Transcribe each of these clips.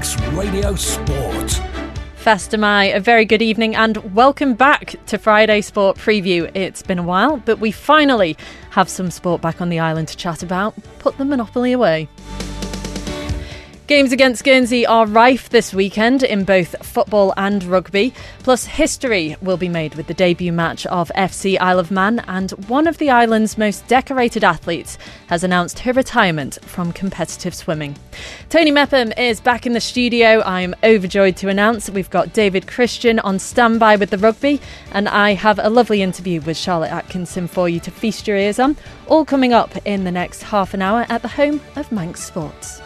Manx Radio Sport. Fastamai, a very good evening and welcome back to Friday Sport Preview. It's been a while, but we finally have some sport back on the island to chat about. Put the monopoly away. Games against Guernsey are rife this weekend in both football and rugby. Plus, history will be made with the debut match of FC Isle of Man, and one of the island's most decorated athletes has announced her retirement from competitive swimming. Tony Mepham is back in the studio. I'm overjoyed to announce we've got David Christian on standby with the rugby, and I have a lovely interview with Charlotte Atkinson for you to feast your ears on, all coming up in the next half an hour at the home of Manx Sports.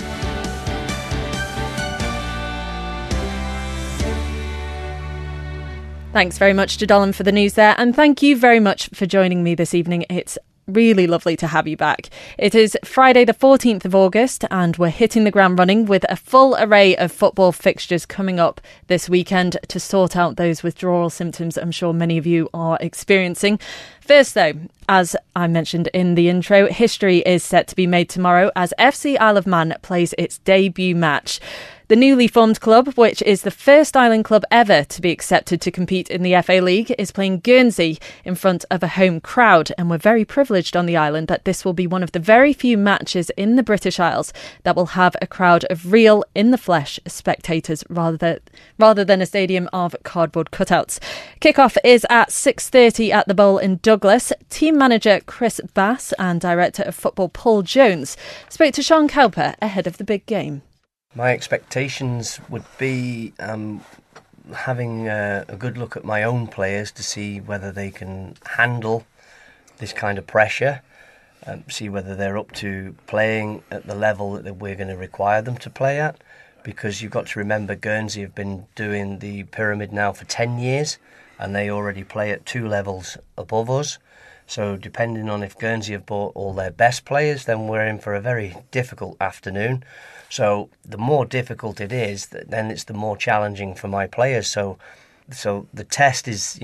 Thanks very much to Dolan for the news there, and thank you very much for joining me this evening. It's really lovely to have you back. It is Friday the 14th of August and we're hitting the ground running with a full array of football fixtures coming up this weekend to sort out those withdrawal symptoms I'm sure many of you are experiencing. First though, as I mentioned in the intro, history is set to be made tomorrow as FC Isle of Man plays its debut match. The newly formed club, which is the first island club ever to be accepted to compete in the FA League, is playing Guernsey in front of a home crowd, and we're very privileged on the island that this will be one of the very few matches in the British Isles that will have a crowd of real, in-the-flesh spectators rather than a stadium of cardboard cutouts. Kick-off is at 6:30 at the Bowl in Douglas. Team manager Chris Bass and director of football Paul Jones spoke to Sean Cowper ahead of the big game. My expectations would be having a good look at my own players to see whether they can handle this kind of pressure, see whether they're up to playing at the level that we're going to require them to play at, because you've got to remember Guernsey have been doing the pyramid now for 10 years and they already play at 2 levels above us. So depending on if Guernsey have bought all their best players, then we're in for a very difficult afternoon. So the more difficult it is, then it's the more challenging for my players. So the test is,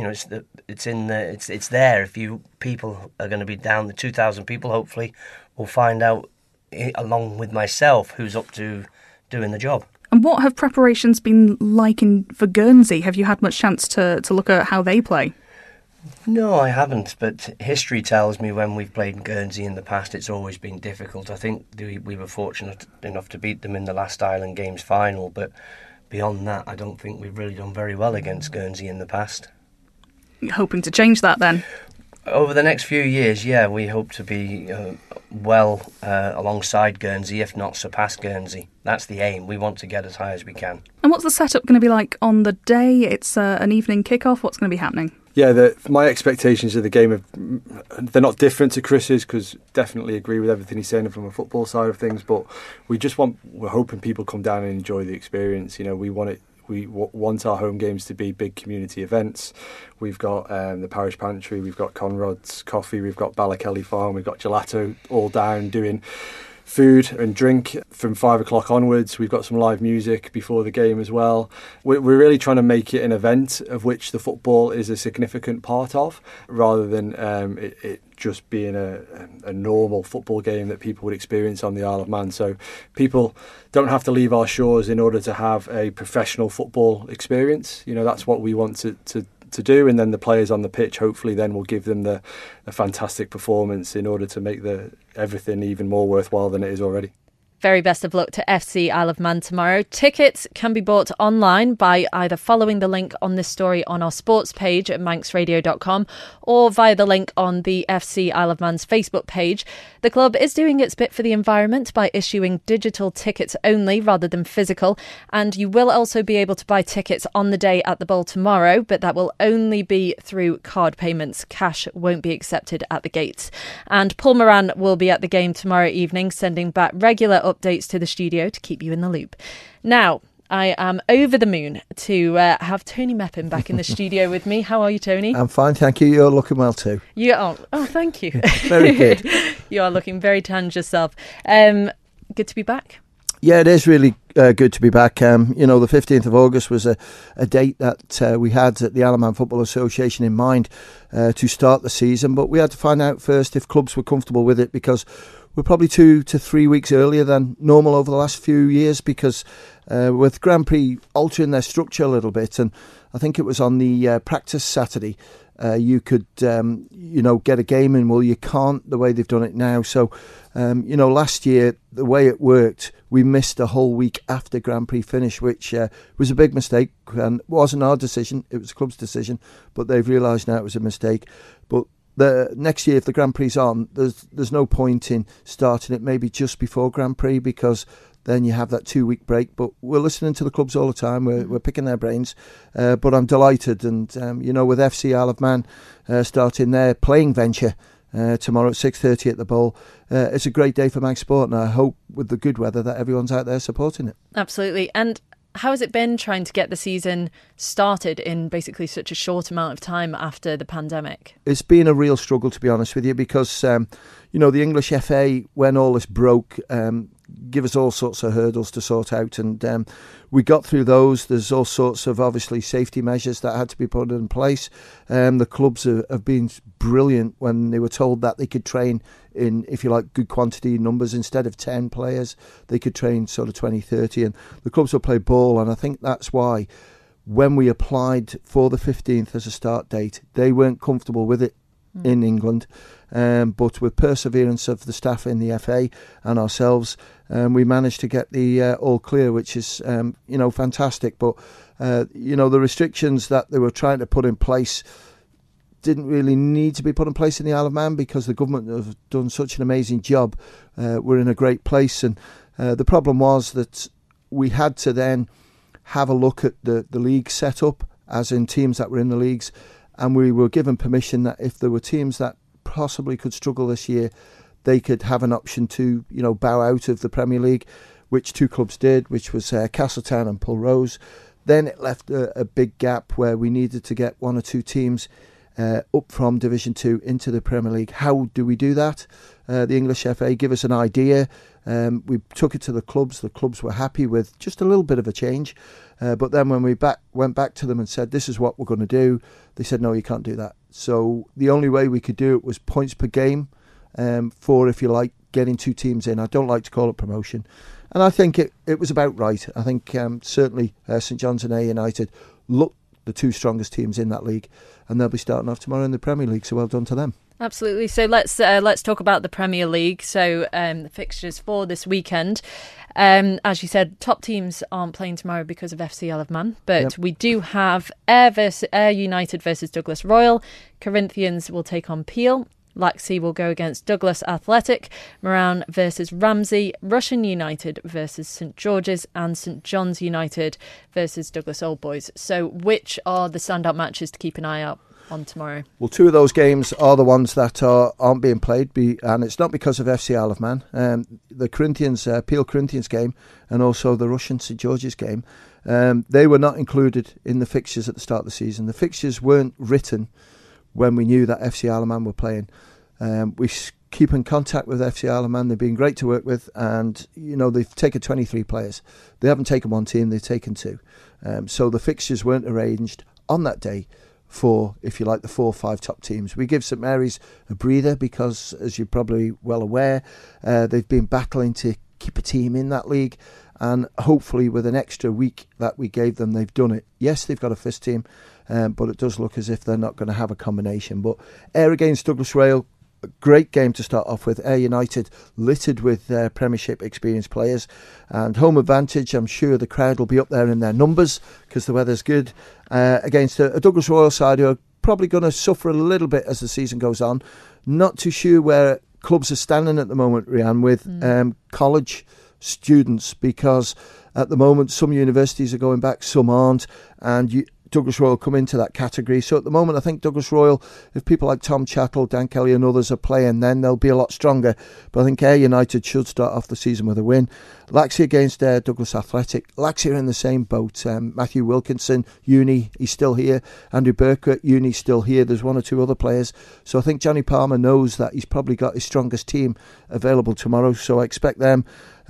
it's there. If you people are going to be down, the 2,000 people hopefully will find out, along with myself, who's up to doing the job. And what have preparations been like for Guernsey? Have you had much chance to look at how they play? No, I haven't, but history tells me when we've played Guernsey in the past, it's always been difficult. I think we were fortunate enough to beat them in the last Island Games final, but beyond that, I don't think we've really done very well against Guernsey in the past. You're hoping to change that then? Over the next few years, yeah, we hope to be alongside Guernsey, if not surpass Guernsey. That's the aim. We want to get as high as we can. And what's the setup going to be like on the day? It's an evening kick-off. What's going to be happening? Yeah, my expectations of the game, they're not different to Chris's, because definitely agree with everything he's saying from a football side of things, but we're hoping people come down and enjoy the experience. You know, we want our home games to be big community events. We've got the Parish Pantry, we've got Conrod's Coffee, we've got Ballakelly Farm, we've got Gelato all down doing food and drink from 5 o'clock onwards. We've got some live music before the game as well. We're really trying to make it an event of which the football is a significant part of, rather than it just being a normal football game that people would experience on the Isle of Man. So people don't have to leave our shores in order to have a professional football experience. You know, that's what we want to do, and then the players on the pitch hopefully then will give them a fantastic performance in order to make everything even more worthwhile than it is already. Very best of luck to FC Isle of Man tomorrow. Tickets can be bought online by either following the link on this story on our sports page at manxradio.com or via the link on the FC Isle of Man's Facebook page. The club is doing its bit for the environment by issuing digital tickets only rather than physical, and you will also be able to buy tickets on the day at the Bowl tomorrow, but that will only be through card payments. Cash won't be accepted at the gates. And Paul Moran will be at the game tomorrow evening, sending back regular updates to the studio to keep you in the loop. Now, I am over the moon to have Tony Mepham back in the studio with me. How are you, Tony? I'm fine, thank you. You're looking well too. You are. Oh, thank you. Very good. You are looking very tanned yourself. Good to be back. Yeah, it is really good to be back. The 15th of August was a date that we had at the Isle of Man Football Association in mind to start the season, but we had to find out first if clubs were comfortable with it, because we're probably 2 to 3 weeks earlier than normal over the last few years, because with Grand Prix altering their structure a little bit, and I think it was on the practice Saturday, you could, get a game in. Well, you can't the way they've done it now. So, last year, the way it worked, we missed a whole week after Grand Prix finish, which was a big mistake, and it wasn't our decision, it was the club's decision, but they've realised now it was a mistake. But the next year, if the Grand Prix's on, there's no point in starting it maybe just before Grand Prix, because then you have that 2 week break. But we're listening to the clubs all the time. We're picking their brains. But I'm delighted. And, with FC Isle of Man starting their playing venture tomorrow at 6:30 at the Bowl, it's a great day for Mag Sport. And I hope with the good weather that everyone's out there supporting it. Absolutely. And how has it been trying to get the season started in basically such a short amount of time after the pandemic? It's been a real struggle, to be honest with you, because, the English FA, when all this broke, give us all sorts of hurdles to sort out, and we got through those. There's all sorts of, obviously, safety measures that had to be put in place. The clubs have been brilliant when they were told that they could train in, if you like, good quantity numbers. Instead of 10 players, they could train sort of 20, 30, and the clubs will play ball. And I think that's why when we applied for the 15th as a start date, they weren't comfortable with it in England, but with perseverance of the staff in the FA and ourselves, we managed to get the all clear, which is fantastic. But the restrictions that they were trying to put in place didn't really need to be put in place in the Isle of Man, because the government have done such an amazing job. We're in a great place, and the problem was that we had to then have a look at the league setup, as in teams that were in the leagues. And we were given permission that if there were teams that possibly could struggle this year, they could have an option to, bow out of the Premier League, which 2 clubs did, which was Castletown and Pulrose. Then it left a big gap where we needed to get 1 or 2 teams up from Division 2 into the Premier League. How do we do that? The English FA give us an idea. We took it to the clubs. The clubs were happy with just a little bit of a change. But then when we went back to them and said, this is what we're going to do, they said, no, you can't do that. So the only way we could do it was points per game for, if you like, getting 2 teams in. I don't like to call it promotion. And I think it was about right. I think certainly St John's and A United look the 2 strongest teams in that league, and they'll be starting off tomorrow in the Premier League, so well done to them. Absolutely. So let's talk about the Premier League. So the fixtures for this weekend. As you said, top teams aren't playing tomorrow because of FC Isle of Man, but we do have Ayr United versus Douglas Royal. Corinthians will take on Peel. Laxey will go against Douglas Athletic. Moran versus Ramsey. Russian United versus St George's, and St John's United versus Douglas Old Boys. So which are the standout matches to keep an eye out on tomorrow? Well, 2 of those games are the ones that aren't being played, and it's not because of FC Isle of Man. The Corinthians, Peel Corinthians game, and also the Russian St George's game, they were not included in the fixtures at the start of the season. The fixtures weren't written when we knew that FC Isle of Man were playing. We keep in contact with FC Isle of Man. They've been great to work with, and they've taken 23 players. They haven't taken 1 team, they've taken 2. So the fixtures weren't arranged on that day for, if you like, the 4 or 5 top teams. We give St Mary's a breather because, as you're probably well aware, they've been battling to keep a team in that league, and hopefully with an extra week that we gave them, they've done it. Yes, they've got a first team, but it does look as if they're not going to have a combination. But Ayr against Douglas Royal, a great game to start off with. Ayr United littered with Premiership experienced players, and home advantage. I'm sure the crowd will be up there in their numbers because the weather's good, against a Douglas Royal side who are probably going to suffer a little bit as the season goes on. Not too sure where clubs are standing at the moment, Rianne, with college students, because at the moment some universities are going back, some aren't, and Douglas Royal come into that category. So at the moment, I think Douglas Royal, if people like Tom Chattle, Dan Kelly and others are playing, then they'll be a lot stronger. But I think Ayr United should start off the season with a win. Laxey against Douglas Athletic. Laxey are in the same boat. Matthew Wilkinson, uni, he's still here. Andrew Burkett, uni, still here. There's one or two other players. So I think Johnny Palmer knows that he's probably got his strongest team available tomorrow. So I expect them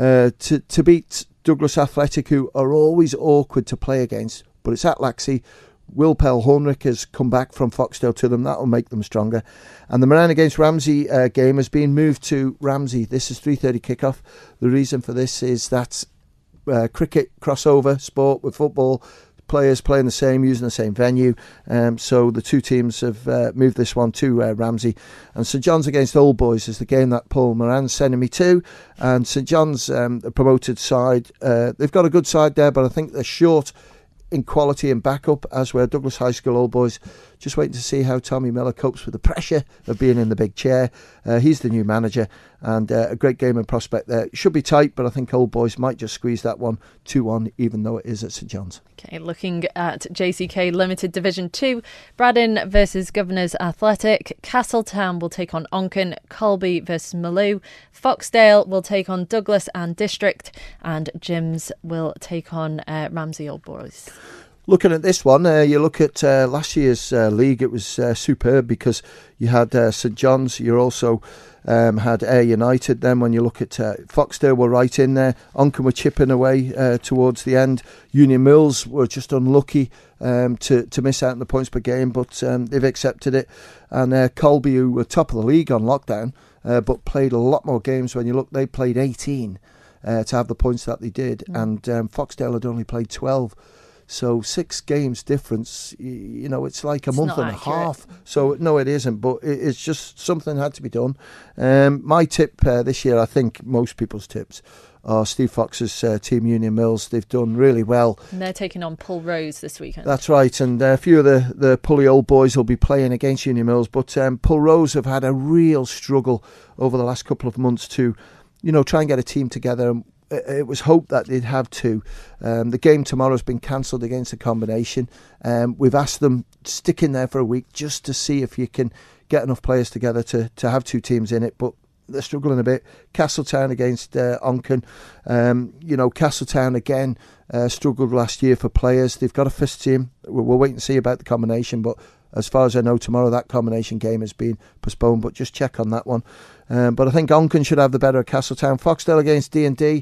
to beat Douglas Athletic, who are always awkward to play against. But it's at Laxey. Will Pell-Hornrick has come back from Foxdale to them. That will make them stronger. And the Moran against Ramsey game has been moved to Ramsey. This is 3:30 kickoff. The reason for this is that cricket crossover sport with football, players playing the same, using the same venue. So the two teams have moved this one to Ramsey. And St John's against Old Boys is the game that Paul Moran's sending me to. And St John's, the promoted side, they've got a good side there, but I think they're short in quality and backup, as were Douglas High School Old Boys. Just waiting to see how Tommy Miller copes with the pressure of being in the big chair. He's the new manager, and a great game in prospect there. It should be tight, but I think Old Boys might just squeeze that one 2-1, even though it is at St John's. Okay, looking at JCK Limited Division 2, Braddon versus Governors Athletic. Castletown will take on Onken. Colby versus Maloo. Foxdale will take on Douglas and District, and Jims will take on Ramsey Old Boys. Looking at this one, you look at last year's league, it was superb because you had St John's, you also had Ayr United. Then when you look at Foxdale were right in there, Onken were chipping away towards the end. Union Mills were just unlucky to miss out on the points per game, but they've accepted it. And Colby, who were top of the league on lockdown, but played a lot more games. When you look, they played 18 to have the points that they did, and Foxdale had only played 12. So 6 games difference, you know, it's like a month and a half. So no, it isn't, but it's just something had to be done. My tip this year, I think most people's tips are Steve Fox's team Union Mills. They've done really well. And they're taking on Pull Rose this weekend. That's right, and a few of the Pulley Old Boys will be playing against Union Mills, but Pull Rose have had a real struggle over the last couple of months to, you know, try and get a team together. It was hoped that they'd have two. The game tomorrow has been cancelled against a combination. We've asked them to stick in there for a week just to see if you can get enough players together to have two teams in it, but they're struggling a bit. Castletown against Onken. You know, Castletown again struggled last year for players. They've got a first team. We'll wait and see about the combination, but as far as I know, tomorrow that combination game has been postponed, but just check on that one. But I think Onken should have the better of Castletown. Foxdale against D&D.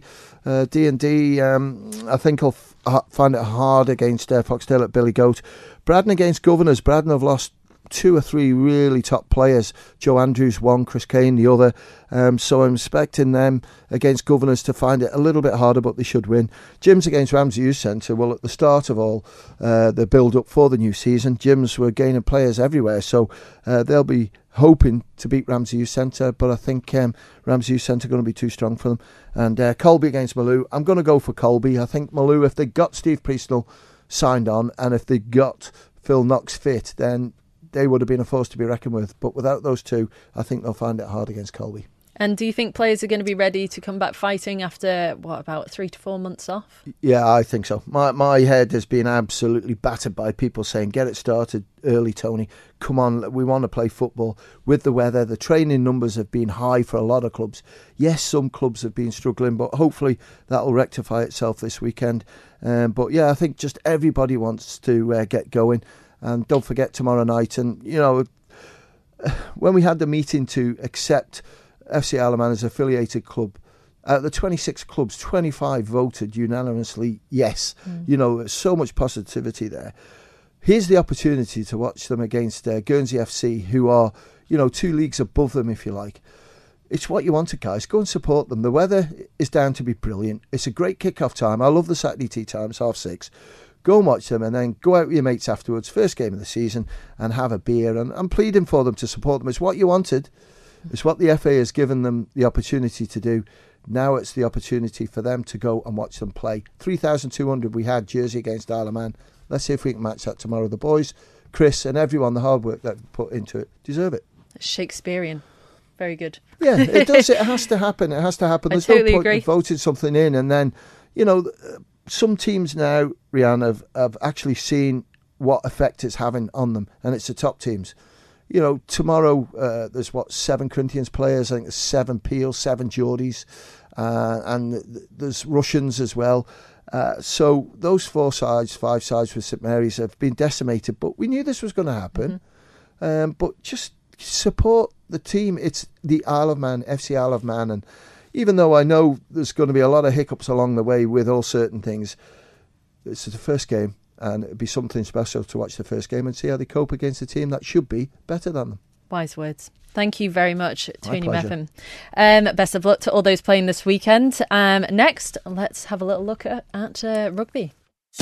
D&D, I think will find it hard against Foxdale at Billy Goat. Braddon against Governors. Braddon have lost 2 or 3 really top players. Joe Andrews one, Chris Kane the other. So I'm expecting them against Governors to find it a little bit harder, but they should win. Jims against Ramsey Youth Centre. Well, at the start of all the build-up for the new season, Jims were gaining players everywhere, so they'll be hoping to beat Ramsey Youth Centre, but I think Ramsey Youth Centre are going to be too strong for them. And Colby against Maloo. I'm going to go for Colby. I think Maloo, if they got Steve Priestnell signed on, and if they got Phil Knox fit, then they would have been a force to be reckoned with. But without those two, I think they'll find it hard against Colby. And do you think players are going to be ready to come back fighting after, about 3 to 4 months off? Yeah, I think so. My head has been absolutely battered by people saying, get it started early, Tony. Come on, we want to play football. With the weather, the training numbers have been high for a lot of clubs. Yes, some clubs have been struggling, but hopefully that will rectify itself this weekend. But yeah, I think just everybody wants to get going. And don't forget tomorrow night. And, you know, when we had the meeting to accept FC Isle of Man as an affiliated club, out of the 26 clubs, 25 voted unanimously yes. You know, there's so much positivity there. Here's the opportunity to watch them against Guernsey FC, who are, you know, 2 leagues above them, if you like. It's what you wanted, guys. Go and support them. The weather is down to be brilliant. It's a great kick-off time. I love the Saturday tea times, 6:30. Go and watch them, and then go out with your mates afterwards, first game of the season, and have a beer. And I'm pleading for them to support them. It's what you wanted. It's what the FA has given them the opportunity to do. Now it's the opportunity for them to go and watch them play. 3,200 we had, Jersey against Isle of Man. Let's see if we can match that tomorrow. The boys, Chris, and everyone, the hard work that put into it, deserve it. Shakespearean. Very good. Yeah, it does. It has to happen. It has to happen. There's totally no point agree. in voting something in and then, you know, some teams now, Rianne, have actually seen what effect it's having on them, and it's the top teams. You know, tomorrow there's 7 Corinthians players. I think there's 7 Peels, 7 Geordies, and there's Russians as well. So those 5 sides with St Mary's have been decimated. But we knew this was going to happen. Mm-hmm. But just support the team. It's the Isle of Man, FC Isle of Man, and even though I know there's going to be a lot of hiccups along the way with all certain things, this is the first game. And it'd be something special to watch the first game and see how they cope against a team that should be better than them. Wise words. Thank you very much, Tony Meffin. Best of luck to all those playing this weekend. Next, let's have a little look at rugby.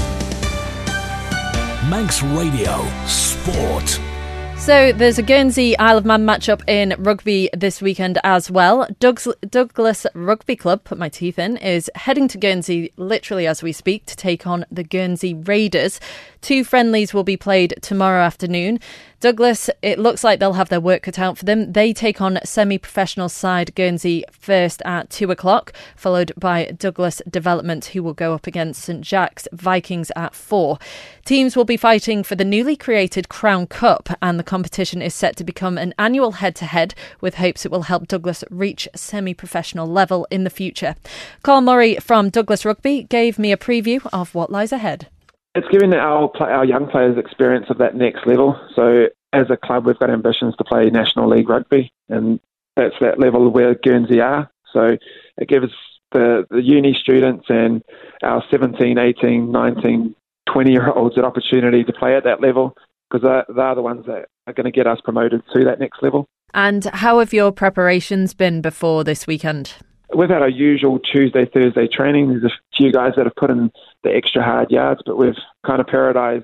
Manx Radio Sport. So there's a Guernsey Isle of Man matchup in rugby this weekend as well. Douglas Rugby Club, put my teeth in, is heading to Guernsey literally as we speak to take on the Guernsey Raiders. 2 friendlies will be played tomorrow afternoon. Douglas, it looks like they'll have their work cut out for them. They take on semi-professional side Guernsey first at 2:00, followed by Douglas Development, who will go up against St Jack's Vikings at 4. Teams will be fighting for the newly created Crown Cup, and the competition is set to become an annual head-to-head, with hopes it will help Douglas reach semi-professional level in the future. Carl Murray from Douglas Rugby gave me a preview of what lies ahead. It's giving our young players experience of that next level. So as a club, we've got ambitions to play National League rugby, and that's that level where Guernsey are. So it gives the uni students and our 17, 18, 19, 20-year-olds an opportunity to play at that level, because they're the ones that are going to get us promoted to that next level. And how have your preparations been before this weekend? We've had our usual Tuesday, Thursday training. There's a few guys that have put in the extra hard yards, but we've kind of periodised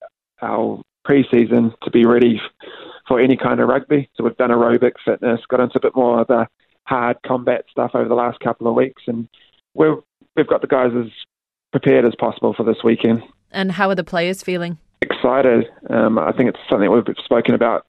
our pre-season to be ready for any kind of rugby. So we've done aerobic fitness, got into a bit more of the hard combat stuff over the last couple of weeks, and we've got the guys as prepared as possible for this weekend. And how are the players feeling? Excited. I think it's something we've spoken about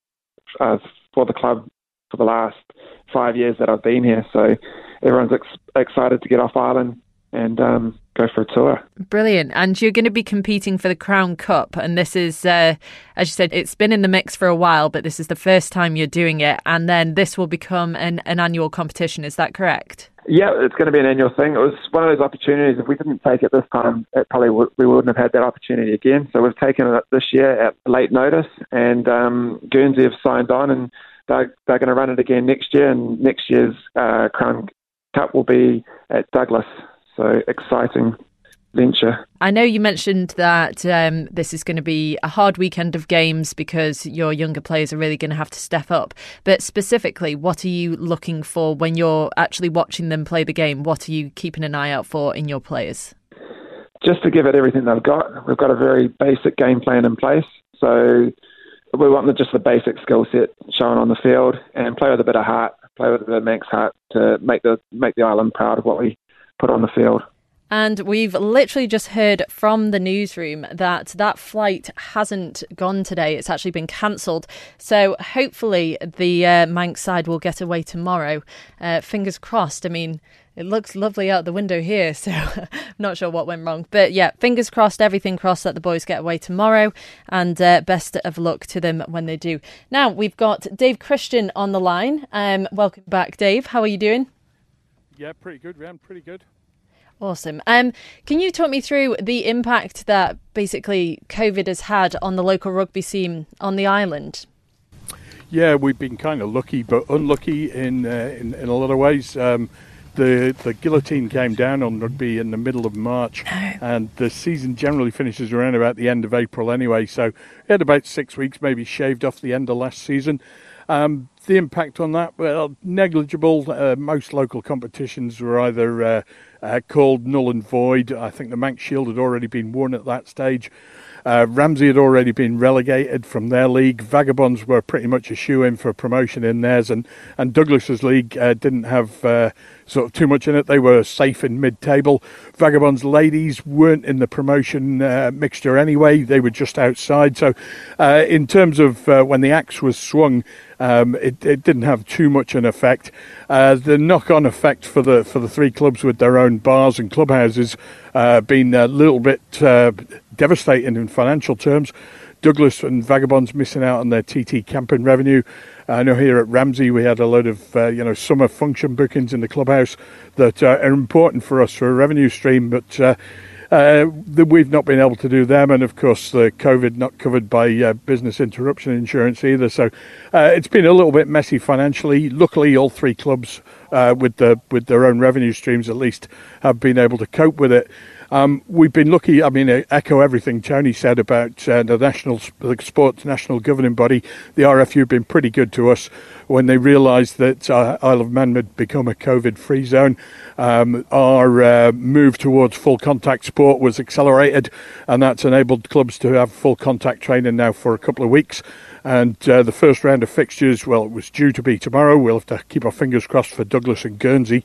for the club for the last 5 years that I've been here. So everyone's excited to get off island and go for a tour. Brilliant. And you're going to be competing for the Crown Cup. And this is, as you said, it's been in the mix for a while, but this is the first time you're doing it. And then this will become an annual competition. Is that correct? Yeah, it's going to be an annual thing. It was one of those opportunities. If we didn't take it this time, we wouldn't have had that opportunity again. So we've taken it this year at late notice, and Guernsey have signed on, and they're going to run it again next year. And next year's Crown Cup will be at Douglas. So exciting venture. I know you mentioned that this is going to be a hard weekend of games because your younger players are really going to have to step up. But specifically, what are you looking for when you're actually watching them play the game? What are you keeping an eye out for in your players? Just to give it everything they've got. We've got a very basic game plan in place. So we want just the basic skill set shown on the field and play with a bit of heart, play with a bit of Manx heart to make the island proud of what we put on the field. And we've literally just heard from the newsroom that flight hasn't gone today. It's actually been cancelled. So hopefully the Manx side will get away tomorrow. Fingers crossed. I mean, it looks lovely out the window here, so I'm not sure what went wrong. But yeah, fingers crossed, everything crossed that the boys get away tomorrow. And best of luck to them when they do. Now, we've got Dave Christian on the line. Welcome back, Dave. How are you doing? Yeah, pretty good, Rhian, pretty good. Awesome. Can you talk me through the impact that basically COVID has had on the local rugby scene on the island? Yeah, we've been kind of lucky but unlucky in a lot of ways. The guillotine came down on rugby in the middle of March, and the season generally finishes around about the end of April anyway. So we had about 6 weeks maybe shaved off the end of last season. The impact on that, well, negligible. Most local competitions were either called null and void. I think the Manx Shield had already been won at that stage. Ramsey had already been relegated from their league. Vagabonds were pretty much a shoe-in for promotion in theirs, and Douglas's league didn't have sort of too much in it. They were safe in mid-table. Vagabonds ladies weren't in the promotion mixture anyway. They were just outside. So in terms of when the axe was swung, it didn't have too much an effect. The knock-on effect for the three clubs with their own bars and clubhouses been a little bit devastating in financial terms. Douglas and Vagabonds missing out on their TT camping revenue. I know here at Ramsey we had a load of summer function bookings in the clubhouse that are important for us for a revenue stream, but we've not been able to do them, and of course the COVID not covered by business interruption insurance either. So it's been a little bit messy financially. Luckily, all three clubs with their own revenue streams at least have been able to cope with it. We've been lucky. I mean, I echo everything Tony said about the sports national governing body. The RFU have been pretty good to us when they realised that Isle of Man had become a COVID-free zone. Our move towards full contact sport was accelerated, and that's enabled clubs to have full contact training now for a couple of weeks. And the first round of fixtures, well, it was due to be tomorrow. We'll have to keep our fingers crossed for Douglas and Guernsey.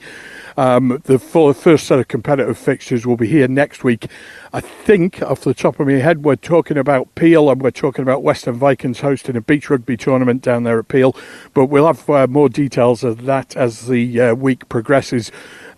The first set of competitive fixtures will be here next week. I think, off the top of my head, we're talking about Peel, and we're talking about Western Vikings hosting a beach rugby tournament down there at Peel. But we'll have more details of that as the week progresses.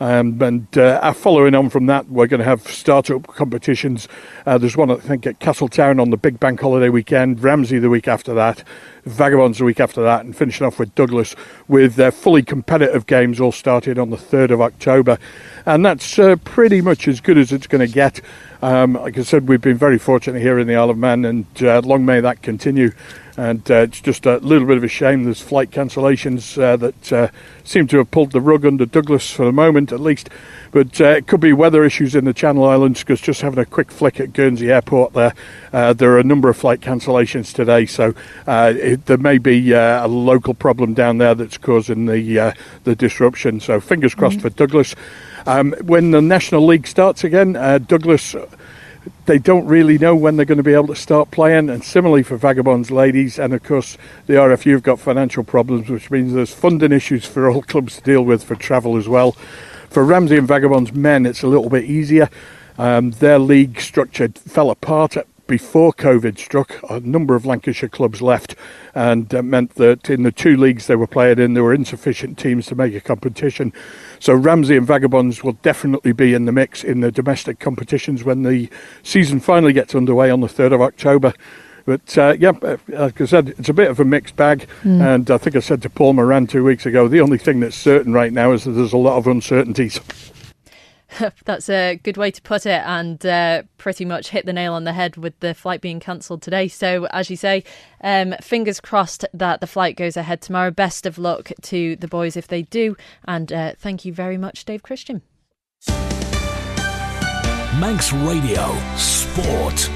Following on from that, we're going to have start-up competitions. There's one, I think, at Castletown on the big bank holiday weekend, Ramsey the week after that, Vagabonds the week after that, and finishing off with Douglas with fully competitive games all starting on the 3rd of October. And that's pretty much as good as it's going to get. Like I said, we've been very fortunate here in the Isle of Man, and long may that continue. And it's just a little bit of a shame there's flight cancellations that seem to have pulled the rug under Douglas for the moment at least. But it could be weather issues in the Channel Islands, because just having a quick flick at Guernsey Airport there are a number of flight cancellations today. So there may be a local problem down there that's causing the disruption. So fingers crossed for Douglas. When the National League starts again, Douglas, they don't really know when they're going to be able to start playing, and similarly for Vagabonds ladies. And of course the RFU have got financial problems, which means there's funding issues for all clubs to deal with for travel as well. For Ramsey and Vagabonds men, it's a little bit easier. Their league structure fell apart before COVID struck. A number of Lancashire clubs left, and meant that in the two leagues they were playing in, there were insufficient teams to make a competition. So Ramsey and Vagabonds will definitely be in the mix in the domestic competitions when the season finally gets underway on the 3rd of October. But like I said, it's a bit of a mixed bag. And I think I said to Paul Moran 2 weeks ago, the only thing that's certain right now is that there's a lot of uncertainties. That's a good way to put it, and pretty much hit the nail on the head with the flight being cancelled today. So, as you say, fingers crossed that the flight goes ahead tomorrow. Best of luck to the boys if they do. And thank you very much, Dave Christian. Manx Radio Sport.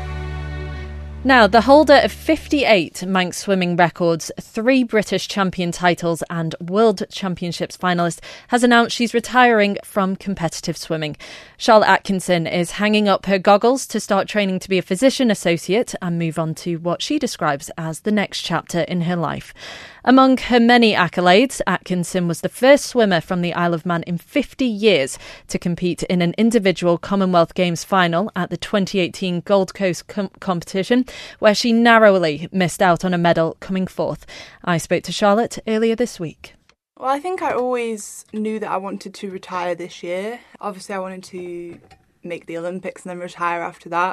Now, the holder of 58 Manx swimming records, 3 British champion titles and World Championships finalist, has announced she's retiring from competitive swimming. Charlotte Atkinson is hanging up her goggles to start training to be a physician associate and move on to what she describes as the next chapter in her life. Among her many accolades, Atkinson was the first swimmer from the Isle of Man in 50 years to compete in an individual Commonwealth Games final at the 2018 Gold Coast competition, where she narrowly missed out on a medal, coming fourth. I spoke to Charlotte earlier this week. Well, I think I always knew that I wanted to retire this year. Obviously, I wanted to make the Olympics and then retire after that.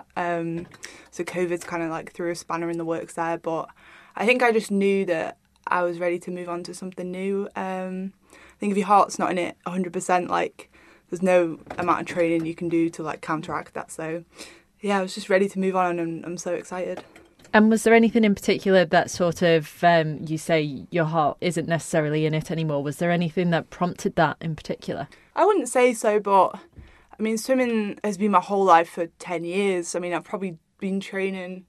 So COVID's kind of like threw a spanner in the works there, but I think I just knew that I was ready to move on to something new. I think if your heart's not in it 100%, like there's no amount of training you can do to like counteract that. So yeah, I was just ready to move on, and I'm so excited. And was there anything in particular that sort of, you say your heart isn't necessarily in it anymore? Was there anything that prompted that in particular? I wouldn't say so, but I mean, swimming has been my whole life for 10 years. I mean, I've probably been training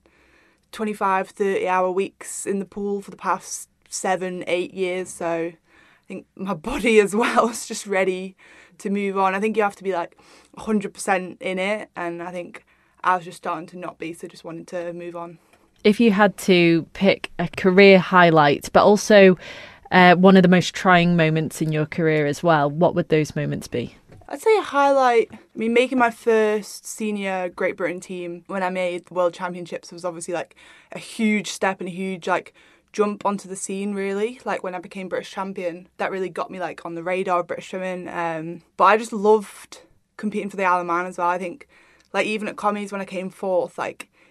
25, 30-hour weeks in the pool for the past 7-8 years. So I think my body as well is just ready to move on. I think you have to be like 100% in it, and I think I was just starting to not be, so just wanted to move on. If you had to pick a career highlight, but also one of the most trying moments in your career as well, what would those moments be? I'd say a highlight, I mean, making my first senior Great Britain team when I made the World Championships was obviously like a huge step and a huge like jump onto the scene, really. Like when I became British champion, that really got me like on the radar of British swimming. But I just loved competing for the Isle of Man as well. I think like even at commies when I came fourth, like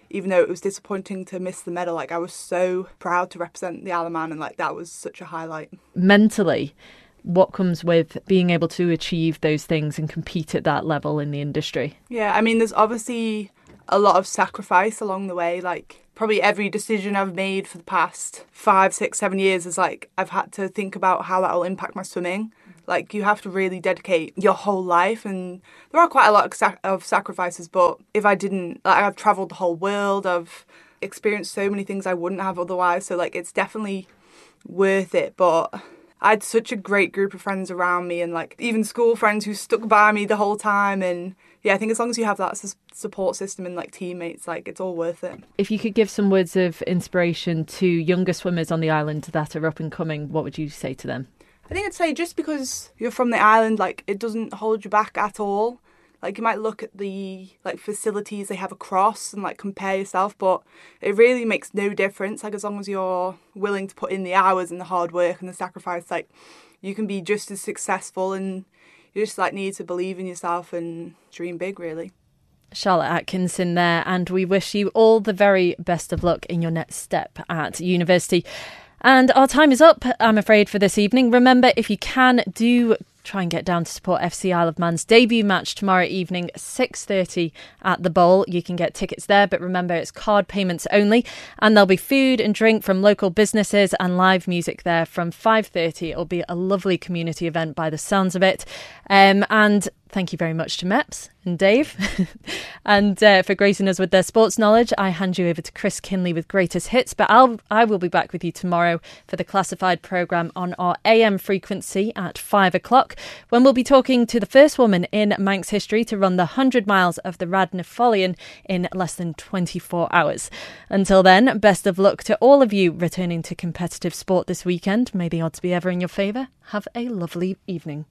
even though it was disappointing to miss the medal, like I was so proud to represent the Isle of Man, and like that was such a highlight. Mentally, what comes with being able to achieve those things and compete at that level in the industry? Yeah, I mean, there's obviously a lot of sacrifice along the way. Like probably every decision I've made for the past 5, 6, 7 years is like I've had to think about how that will impact my swimming. Like you have to really dedicate your whole life, and there are quite a lot of sacrifices, but if I didn't, like I've travelled the whole world, I've experienced so many things I wouldn't have otherwise, so like it's definitely worth it. But I had such a great group of friends around me, and like even school friends who stuck by me the whole time. And yeah, I think as long as you have that support system and like teammates, like it's all worth it. If you could give some words of inspiration to younger swimmers on the island that are up and coming, what would you say to them? I think I'd say just because you're from the island, like it doesn't hold you back at all. Like you might look at the like facilities they have across and like compare yourself, but it really makes no difference. Like as long as you're willing to put in the hours and the hard work and the sacrifice, like you can be just as successful, and you just like need to believe in yourself and dream big, really. Charlotte Atkinson there, and we wish you all the very best of luck in your next step at university. And our time is up, I'm afraid, for this evening. Remember, if you can, do try and get down to support FC Isle of Man's debut match tomorrow evening, 6:30 at the Bowl. You can get tickets there, but remember it's card payments only, and there'll be food and drink from local businesses and live music there from 5:30. It'll be a lovely community event by the sounds of it. And thank you very much to Meps and Dave. And for gracing us with their sports knowledge, I hand you over to Chris Kinley with Greatest Hits. But I will be back with you tomorrow for the classified programme on our AM frequency at 5 o'clock, when we'll be talking to the first woman in Manx history to run the 100 miles of the Radnafolian in less than 24 hours. Until then, best of luck to all of you returning to competitive sport this weekend. May the odds be ever in your favour. Have a lovely evening.